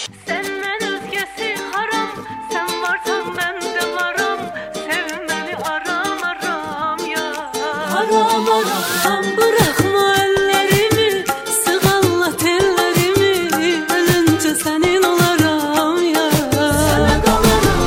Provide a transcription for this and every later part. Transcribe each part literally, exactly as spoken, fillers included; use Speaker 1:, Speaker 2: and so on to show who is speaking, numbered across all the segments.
Speaker 1: Senden özgesi haram, sen varsan ben de varım. Sevmeni aram aram ya.
Speaker 2: Aram aram bırakma ellerimi, sığalla tellerimi, ölünce senin olaram ya. Sana kalarım.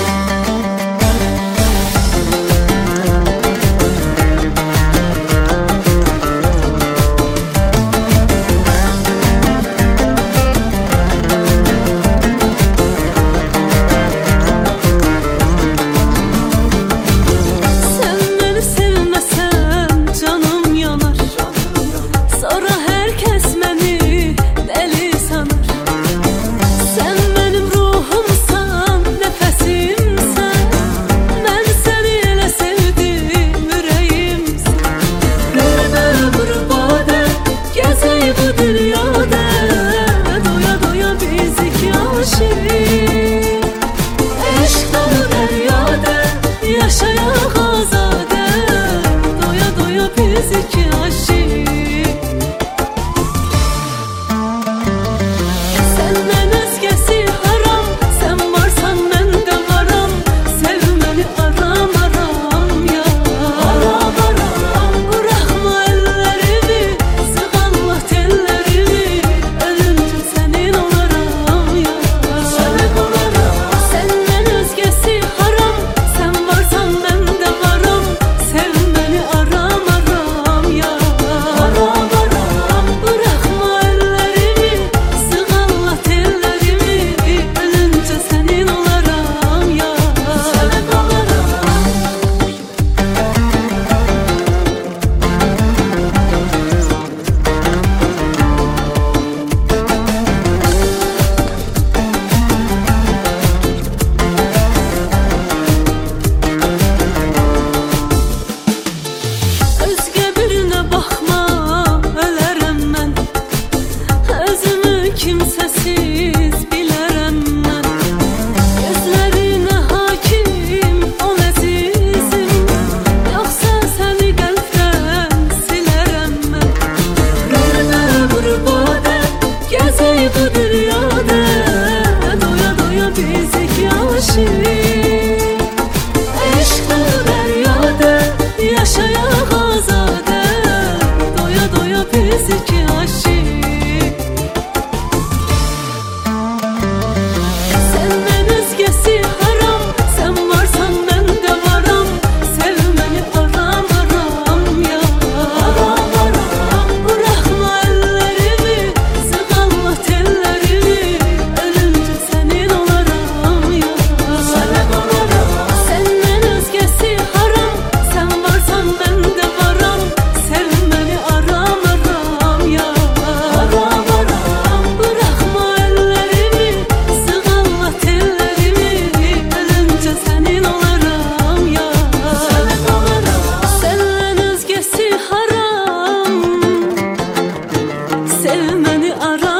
Speaker 2: Sen beni sevmesen canım yanar, sonra herkes beni deli sanır. Sen benim ruhumsan, nefesimsen, ben seni elə sevdim yüreğimsin. Bülbül burbade gezey bu dünyada, doya doya biz iki aşık. Eşk dolu deryada yaşayak azade, doya doya biz iki aşık. Senden özgesi haram, sen varsan ben de varım. Sevmeni aram aram ya. Aram aram bırakma ellerimi, sığalla tellerimi, ölünce senin olaram ya. Sana kalarım. Senden özgesi haram, sen varsan ben de varım. Sevmeni aram aram ya. Aram aram bırakma ellerimi, sığalla tellerimi, ölünce senin olaram ya. Sana kalarım. Özge birine bakma, ölərəm mən. Özümü kimsəsiz bilərəm mən. Gözlərinə hakim ol əzizim, yoxsa səni qəlbdən silərəm mən. Bülbül burbade gezey bu dünyada, doya doya biz iki aşık. Eşk dolu deryada yaşayak azade, doya doya biz iki aşık. Senden özgesi haram, sen varsan ben de varım. Sevmeni aram aram ya. Aram aram bırakma ellerimi, sığalla tellerimi, ölünce senin olaram ya. Sana kalarım. Senden özgesi haram, sen varsan ben de varım. Sevmeni aram aram ya. Aram aram bırakma ellerimi, sığalla tellerimi, ölünce senin olaram ya. Sana kalarım. Senden özgesi haram, sevmeni aram.